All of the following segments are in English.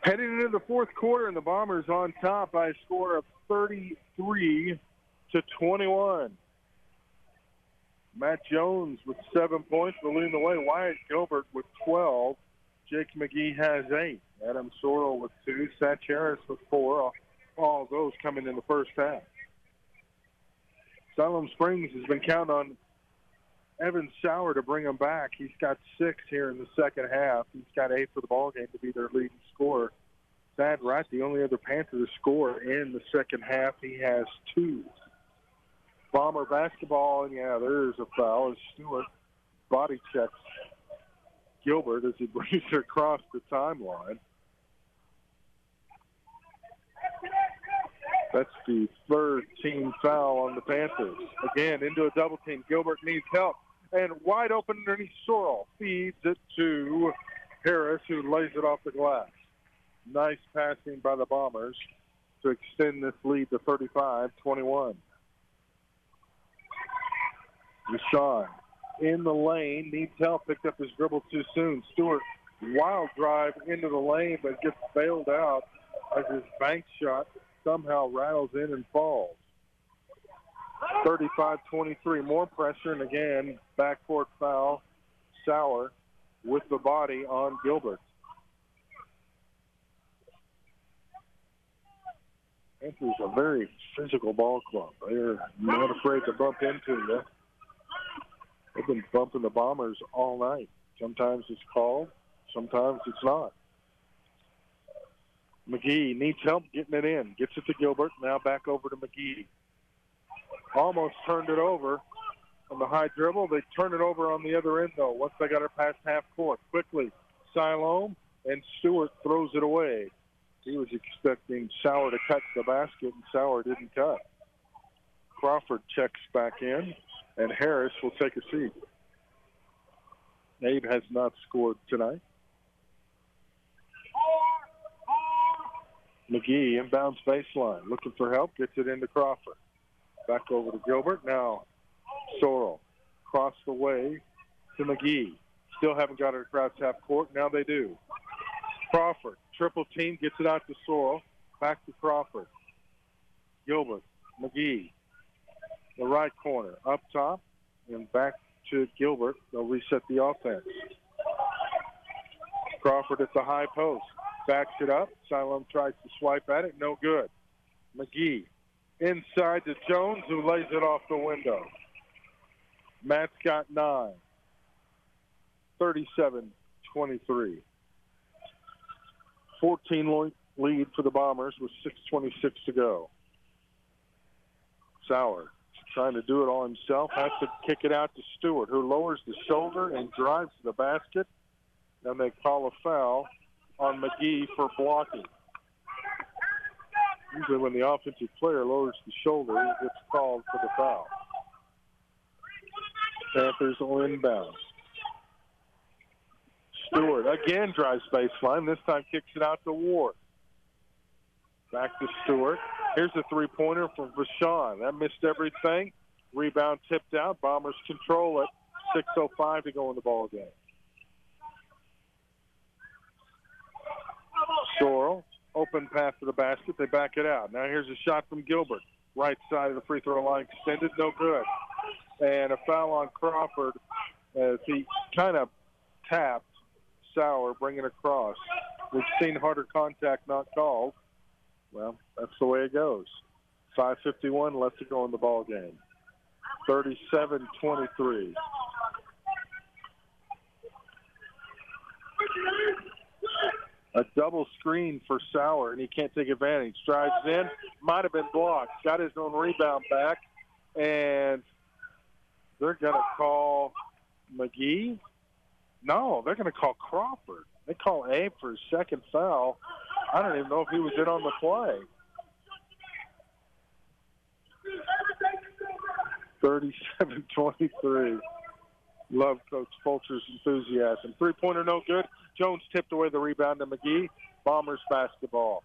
Heading into the fourth quarter, and the Bombers on top by a score of 33-21. Matt Jones with 7 points for leading the way. Wyatt Gilbert with 12. Jake McGee has 8. Adam Sorrell with 2. Satch Harris with 4. All of those coming in the first half. Siloam Springs has been counting on Evan Sauer to bring him back. He's got 6 here in the second half. He's got 8 for the ballgame to be their leading scorer. Thad Wright, the only other Panther to score in the second half. He has 2. Bomber basketball, and yeah, there is a foul as Stewart body checks Gilbert as he brings her across the timeline. That's the third team foul on the Panthers. Again, into a double team. Gilbert needs help. And wide open underneath Sorrell. Feeds it to Harris, who lays it off the glass. Nice passing by the Bombers to extend this lead to 35-21. Rashawn in the lane, needs help, picked up his dribble too soon. Stewart, wild drive into the lane, but gets bailed out as his bank shot somehow rattles in and falls. 35-23, more pressure, and again, backcourt foul. Sauer with the body on Gilbert. Panthers a very physical ball club. They're not afraid to bump into you. They've been bumping the Bombers all night. Sometimes it's called, sometimes it's not. McGee needs help getting it in. Gets it to Gilbert. Now back over to McGee. Almost turned it over on the high dribble. They turn it over on the other end, though, once they got her past half court. Quickly, Siloam, and Stewart throws it away. He was expecting Sauer to cut the basket, and Sauer didn't cut. Crawford checks back in, and Harris will take a seat. Abe has not scored tonight. McGee inbounds baseline, looking for help, gets it into Crawford. Back over to Gilbert. Now Sorrell across the way to McGee. Still haven't got it across half court. Now they do. Crawford, triple team, gets it out to Sorrell. Back to Crawford. Gilbert, McGee. The right corner, up top, and back to Gilbert. They'll reset the offense. Crawford at the high post. Backs it up. Siloam tries to swipe at it. No good. McGee inside to Jones, who lays it off the window. Matt's got 9. 37-23. 14 lead for the Bombers with 6:26 to go. Sauer trying to do it all himself. Has to kick it out to Stewart, who lowers the shoulder and drives to the basket. Then they call a foul on McGee for blocking. Usually when the offensive player lowers the shoulder, he gets called for the foul. Panthers will inbound. Stewart again drives baseline. This time kicks it out to Ward. Back to Stewart. Here's a three-pointer from Vashon. That missed everything. Rebound tipped out. Bombers control it. 6:05 to go in the ball game. Sorrell, open pass to the basket. They back it out. Now here's a shot from Gilbert. Right side of the free throw line extended. No good. And a foul on Crawford as he kind of tapped Sauer, bringing across. We've seen harder contact not called. Well, that's the way it goes. 5:51 left to go in the ball game. 37-23. A double screen for Sauer, and he can't take advantage. Drives in, might have been blocked. Got his own rebound back, and they're going to call McGee. No, they're going to call Crawford. They call Abe for his second foul. I don't even know if he was in on the play. 37-23. Love Coach Fulcher's enthusiasm. Three-pointer no good. Jones tipped away the rebound to McGee. Bombers basketball.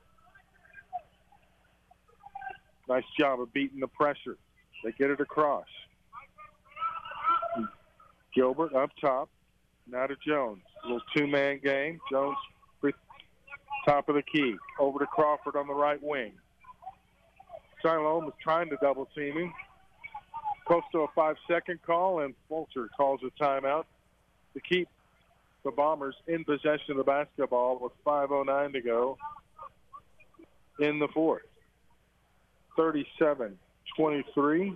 Nice job of beating the pressure. They get it across. Gilbert up top. Now to Jones. A little two-man game. Jones Top of the key. Over to Crawford on the right wing. Siloam is trying to double team him. Close to a 5-second call, and Fulcher calls a timeout to keep the Bombers in possession of the basketball with 5:09 to go in the fourth. 37-23.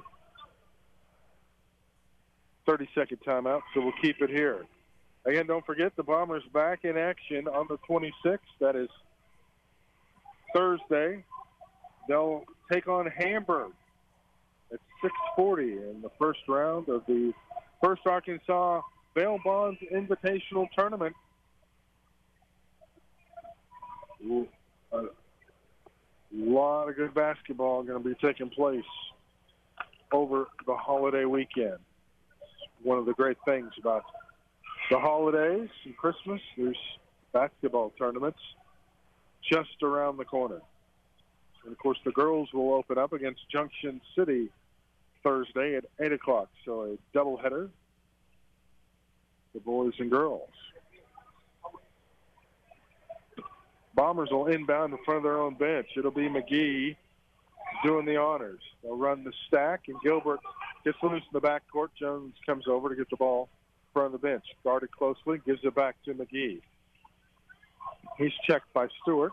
30-second timeout, so we'll keep it here. Again, don't forget the Bombers back in action on the 26th. That is Thursday. They'll take on Hamburg at 6:40 in the first round of the First Arkansas Bail Bonds Invitational Tournament. A lot of good basketball going to be taking place over the holiday weekend. One of the great things about the holidays and Christmas, there's basketball tournaments just around the corner. And, of course, the girls will open up against Junction City Thursday at 8 o'clock. So a doubleheader, the boys and girls. Bombers will inbound in front of their own bench. It'll be McGee doing the honors. They'll run the stack, and Gilbert gets loose in the backcourt. Jones comes over to get the ball in front of the bench. Guarded closely, gives it back to McGee. He's checked by Stewart.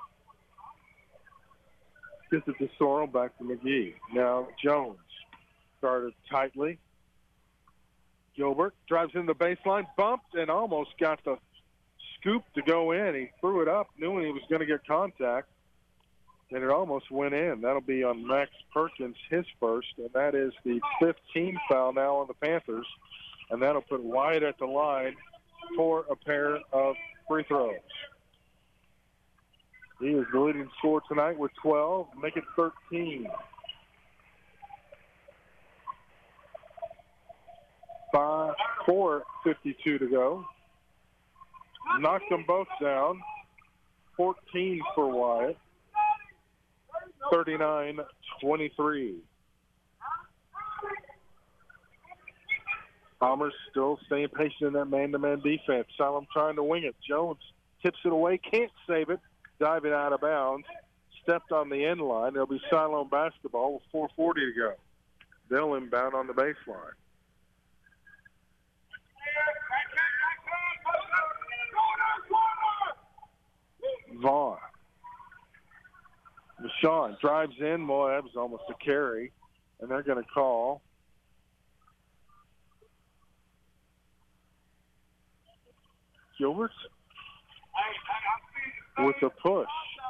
Gives it to Sorrell, back to McGee. Now Jones guarded tightly. Gilbert drives in the baseline, bumped, and almost got the scoop to go in. He threw it up, knew he was going to get contact, and it almost went in. That'll be on Max Perkins, his first, and that is the 15th foul now on the Panthers, and that'll put Wyatt at the line for a pair of free throws. He is the leading scorer tonight with 12, make it 13. 4:52 to go. Knocked them both down. 14 for Wyatt. 39-23. Bombers still staying patient in that man-to-man defense. Salem trying to wing it. Jones tips it away, can't save it. Diving out of bounds. Stepped on the end line. There'll be Siloam basketball with 4:40 to go. They'll inbound on the baseline. Vaughn. Deshaun drives in. Boy, that was almost a carry. And they're going to call Gilbert with a push.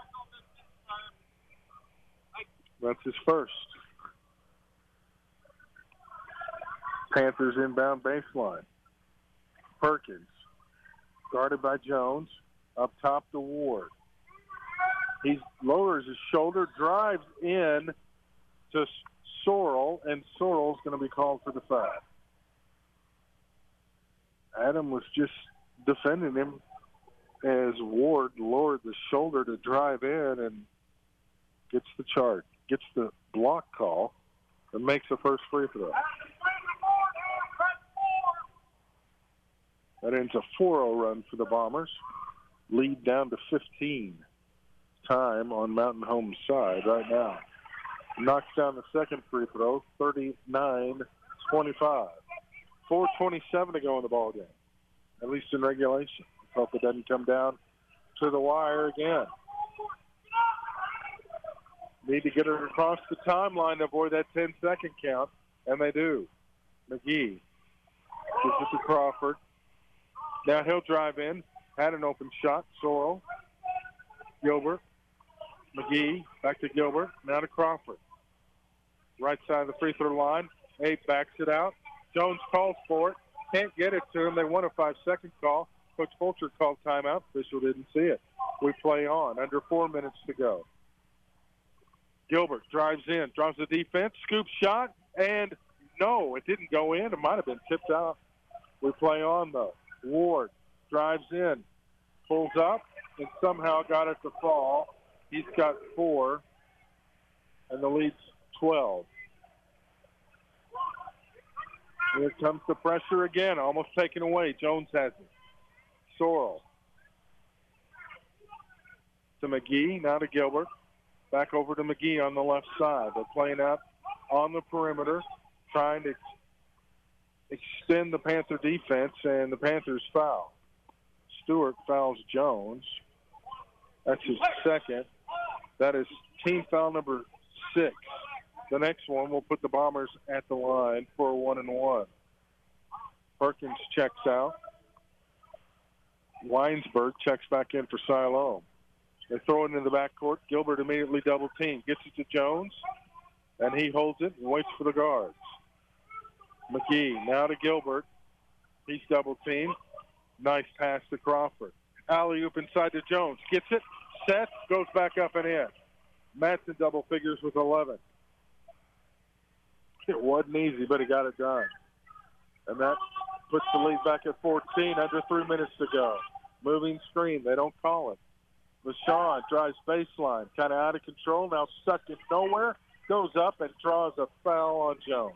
That's his first. Panthers inbound baseline. Perkins, guarded by Jones, up top to Ward. He lowers his shoulder, drives in to Sorrell, and Sorrell's going to be called for the foul. Adam was just defending him as Ward lowered the shoulder to drive in and gets the charge, gets the block call, and makes the first free throw. That ends a 4-0 run for the Bombers. Lead down to 15. Time on Mountain Home's side right now. Knocks down the second free throw, 39-25. 4:27 to go in the ball game, at least in regulation. Hope it doesn't come down to the wire again. Need to get it across the timeline to avoid that 10-second count, and they do. McGee gives it to Crawford. Now he'll drive in. Had an open shot. Sorrell. Gilbert. McGee. Back to Gilbert. Now to Crawford. Right side of the free throw line. Abe backs it out. Jones calls for it. Can't get it to him. They want a 5-second call. Coach Fulcher called timeout. Official didn't see it. We play on. Under 4 minutes to go. Gilbert drives in. Draws the defense. Scoop shot. And no, it didn't go in. It might have been tipped out. We play on, though. Ward drives in. Pulls up. And somehow got it to fall. He's got 4. And the lead's 12. Here comes the pressure again. Almost taken away. Jones has it. Sorrell. to McGee, now to Gilbert. Back over to McGee on the left side. They're playing out on the perimeter, trying to extend the Panther defense, and the Panthers foul. Stewart fouls Jones. That's his second. That is team foul number 6. The next one will put the Bombers at the line for a 1-and-1. Perkins checks out. Weinsberg checks back in for Siloam. They throw it into the backcourt. Gilbert immediately double team. Gets it to Jones, and he holds it and waits for the guards. McGee now to Gilbert. He's double teamed. Nice pass to Crawford. Alley-oop inside to Jones. Gets it. Seth goes back up and in. Madsen double figures with 11. It wasn't easy, but he got it done. And that puts the lead back at 14, under 3 minutes to go. Moving screen. They don't call it. LaShawn drives baseline. Kind of out of control. Now stuck in nowhere. Goes up and draws a foul on Jones.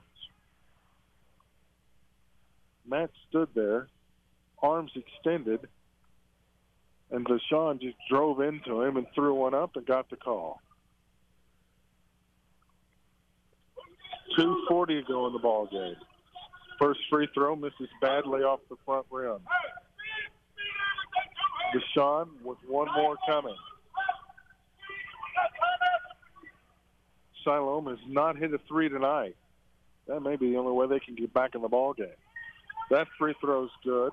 Matt stood there, arms extended, and LaShawn just drove into him and threw one up and got the call. 2:40 to go in the ball game. First free throw misses badly off the front rim. Deshaun with one more coming. Siloam has not hit a three tonight. That may be the only way they can get back in the ball game. That free throw's good.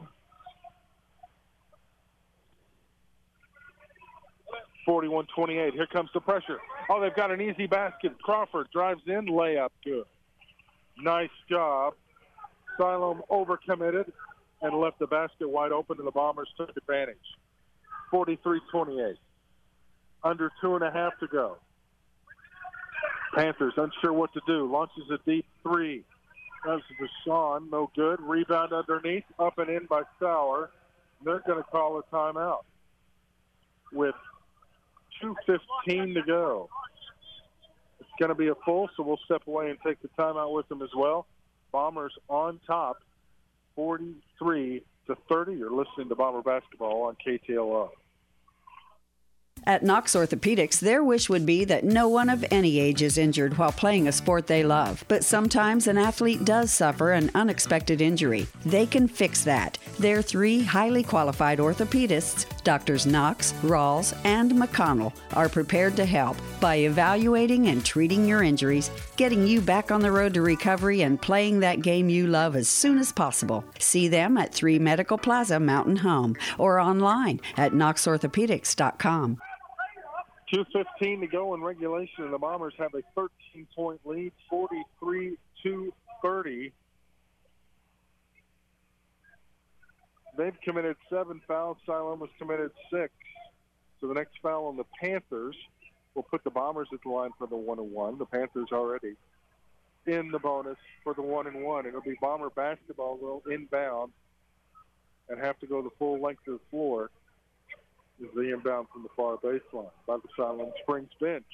41-28. Here comes the pressure. Oh, they've got an easy basket. Crawford drives in, layup good. Nice job. Siloam overcommitted and left the basket wide open, and the Bombers took advantage. 43-28. Under 2.5 to go. Panthers unsure what to do. Launches a deep three. That's Deshaun, no good. Rebound underneath, up and in by Sauer. They're going to call a timeout with 2:15 to go. It's going to be a full, so we'll step away and take the timeout with them as well. Bombers on top, 43-30. You're listening to Bomber Basketball on KTLO. At Knox Orthopedics, their wish would be that no one of any age is injured while playing a sport they love. But sometimes an athlete does suffer an unexpected injury. They can fix that. Their 3 highly qualified orthopedists, Drs. Knox, Rawls, and McConnell, are prepared to help by evaluating and treating your injuries, getting you back on the road to recovery, and playing that game you love as soon as possible. See them at 3 Medical Plaza, Mountain Home, or online at knoxorthopedics.com. 2:15 to go in regulation, and the Bombers have a 13-point lead, 43-30. They've committed 7 fouls. Siloam has committed 6. So the next foul on the Panthers will put the Bombers at the line for the 1-and-1. The Panthers already in the bonus for the 1-and-1. It'll be Bomber basketball will inbound and have to go the full length of the floor. Is the inbound from the far baseline by the Siloam Springs bench.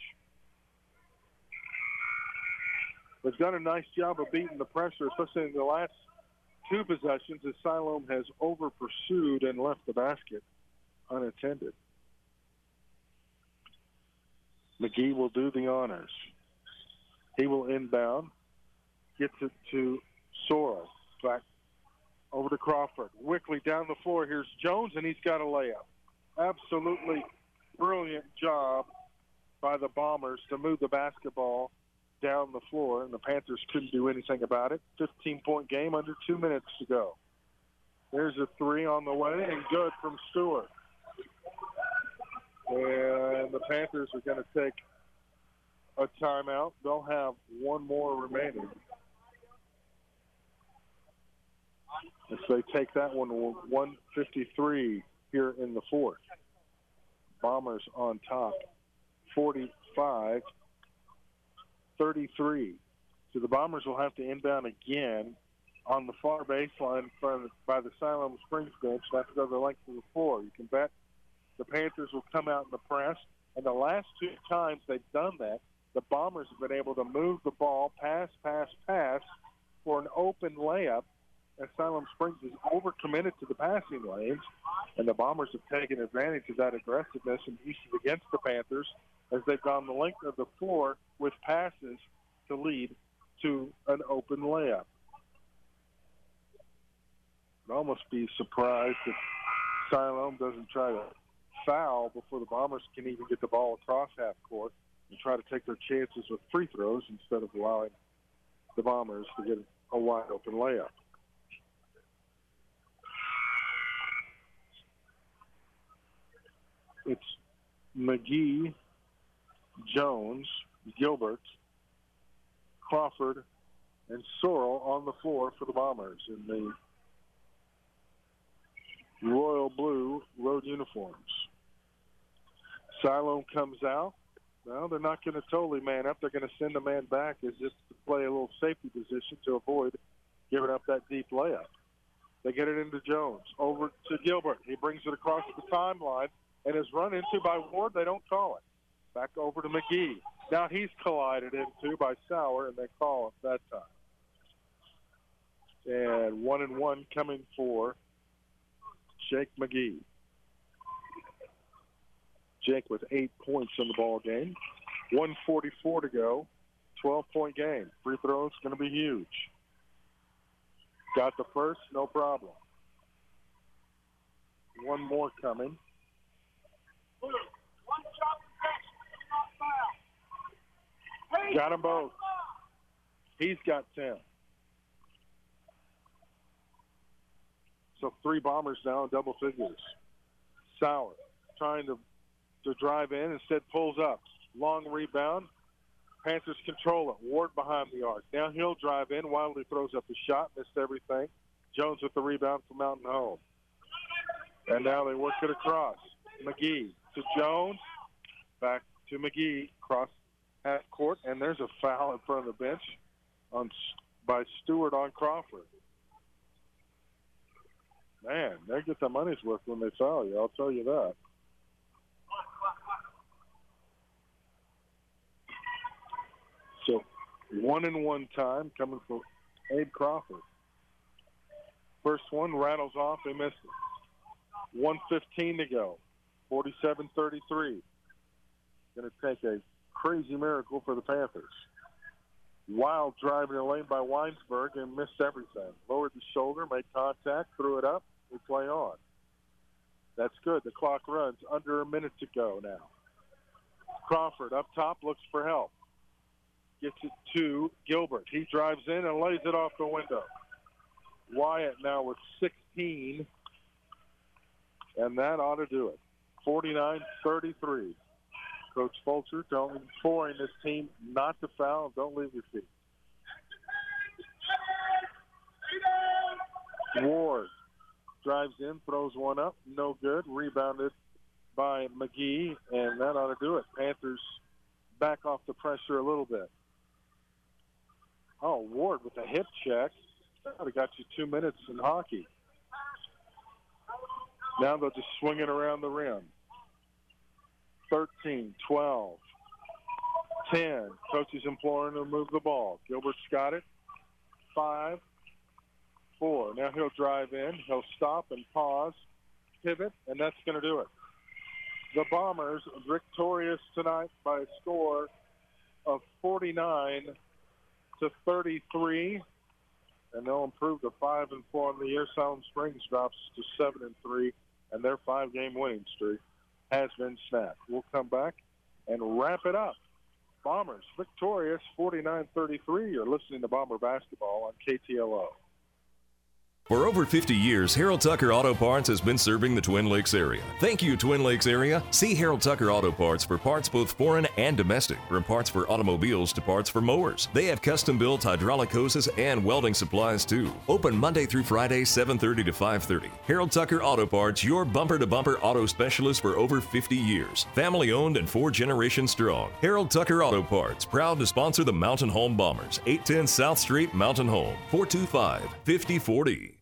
They've done a nice job of beating the pressure, especially in the last 2 possessions, as Siloam has over-pursued and left the basket unattended. McGee will do the honors. He will inbound, gets it to Sora. Back over to Crawford. Wickley down the floor. Here's Jones, and he's got a layup. Absolutely brilliant job by the Bombers to move the basketball down the floor, and the Panthers couldn't do anything about it. 15-point game, under 2 minutes to go. There's a 3 on the way, and good from Stewart. And the Panthers are going to take a timeout. They'll have 1 more remaining. As they take that one, 1:53 here in the 4th. Bombers on top, 45-33. So the Bombers will have to inbound again on the far baseline by the Siloam Springs bench. That's the length of the floor. You can bet the Panthers will come out in the press. And the last 2 times they've done that, the Bombers have been able to move the ball, pass for an open layup, as Siloam Springs is overcommitted to the passing lanes, and the Bombers have taken advantage of that aggressiveness and used it against the Panthers as they've gone the length of the floor with passes to lead to an open layup. I'd almost be surprised if Siloam doesn't try to foul before the Bombers can even get the ball across half court and try to take their chances with free throws instead of allowing the Bombers to get a wide open layup. It's McGee, Jones, Gilbert, Crawford, and Sorrell on the floor for the Bombers in the royal blue road uniforms. Siloam comes out. Well, they're not going to totally man up. They're going to send a man back as just to play a little safety position to avoid giving up that deep layup. They get it into Jones. Over to Gilbert. He brings it across the timeline and is run into by Ward. They don't call it. Back over to McGee. Now he's collided into by Sauer, and they call it that time. And 1-and-1 coming for Jake McGee. Jake with 8 points in the ball game. 1:44 to go. 12-point game. Free throws going to be huge. Got the first, no problem. One more coming. Got them both. He's got 10. So 3 Bombers now in double figures. Sauer trying to drive in, instead pulls up. Long rebound. Panthers control it. Ward behind the arc. Now he'll drive in. Wildly throws up the shot. Missed everything. Jones with the rebound for Mountain Home. And now they work it across. McGee to Jones. Back to McGee. Cross half court. And there's a foul in front of the bench by Stewart on Crawford. Man, they get their money's worth when they foul you. I'll tell you that. So 1-and-1 time coming for Abe Crawford. First one rattles off. They missed it. 1:15 to go. 47-33. Going to take a crazy miracle for the Panthers. Wild drive in the lane by Weinsberg and missed everything. Lowered the shoulder, made contact, threw it up. We play on. That's good. The clock runs. Under a minute to go now. Crawford up top looks for help. Gets it to Gilbert. He drives in and lays it off the window. Wyatt now with 16. And that ought to do it. 49-33. Coach Fulcher imploring this team not to foul. Don't leave your feet. Ward drives in, throws one up. No good. Rebounded by McGee, and that ought to do it. Panthers back off the pressure a little bit. Oh, Ward with a hip check. That would have got you 2 minutes in hockey. Now they'll just swing it around the rim. 13, 12, 10. Coaches imploring to move the ball. Gilbert's got it. 5, 4. Now he'll drive in. He'll stop and pause, pivot, and that's going to do it. The Bombers victorious tonight by a score of 49-33, and they'll improve to 5-4 on the year. Siloam Springs drops to 7-3, and their 5-game winning streak has been snapped. We'll come back and wrap it up. Bombers victorious 49-33. You're listening to Bomber Basketball on KTLO. For over 50 years, Harold Tucker Auto Parts has been serving the Twin Lakes area. Thank you, Twin Lakes area. See Harold Tucker Auto Parts for parts both foreign and domestic, from parts for automobiles to parts for mowers. They have custom-built hydraulic hoses and welding supplies, too. Open Monday through Friday, 7:30 to 5:30. Harold Tucker Auto Parts, your bumper-to-bumper auto specialist for over 50 years. Family-owned and 4 generations strong. Harold Tucker Auto Parts, proud to sponsor the Mountain Home Bombers. 810 South Street, Mountain Home. 425-5040.